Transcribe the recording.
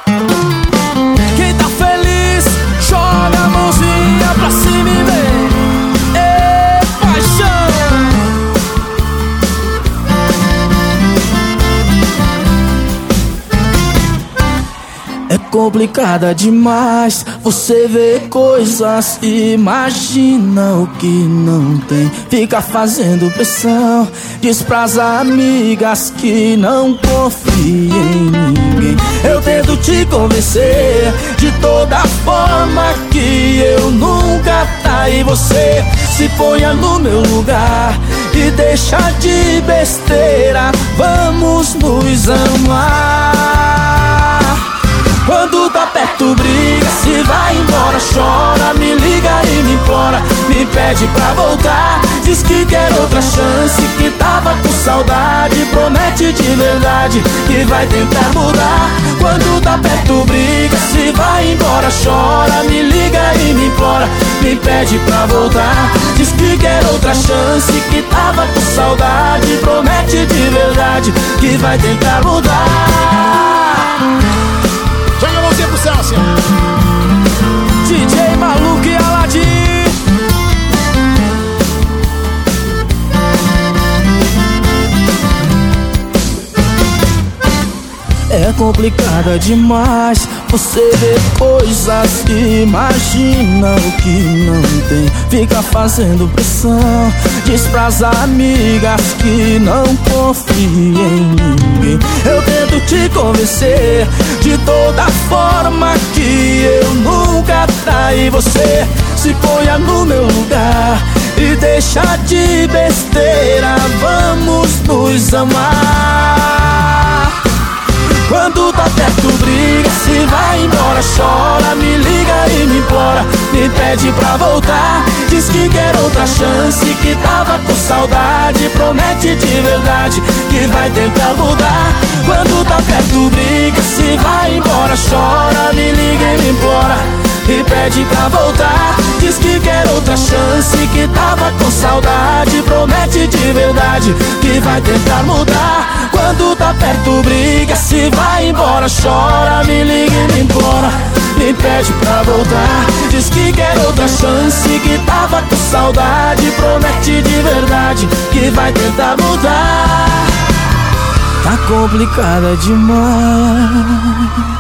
Quem tá feliz, joga a mãozinha pra cima e vem. Ê, paixão! É complicada demais, você vê coisas, imagina o que não tem. Fica fazendo pressão, diz pras amigas que não confia em ninguém. Eu tento te convencer de toda forma que eu nunca traí você. Se ponha no meu lugar e deixa de besteira, vamos nos amar. Quando tá perto briga, se vai embora, chora, me liga e me implora, me pede pra voltar, diz que quer outra chance, que tava com saudade, promete de verdade que vai tentar mudar. Quando tá perto briga, se vai embora, chora, me liga e me implora, me pede pra voltar, diz que quer outra chance, que tava com saudade, promete de verdade que vai tentar mudar. Joga a mãozinha pro céu, assim, ó. DJ Maluco e Aladim. É complicada demais, você vê coisas, imagina o que não tem. Fica fazendo pressão, diz pras amigas que não confia em ninguém. Eu tento te convencer de toda forma que eu nunca traí você. Se ponha no meu lugar e deixa de besteira, vamos nos amar. Quando tá perto briga, se vai embora, chora, me liga e me implora, me pede pra voltar, diz que quer outra chance, que tava com saudade, promete de verdade que vai tentar mudar. Quando tá perto briga, se vai embora, chora, me liga e me implora, e pede pra voltar, diz que quer outra chance, que tava com saudade, promete de verdade que vai tentar mudar. Quando tá perto briga, se vai embora, chora, me liga e me implora, me pede pra voltar, diz que quer outra chance, que tava com saudade, promete de verdade que vai tentar mudar. Tá complicada demais.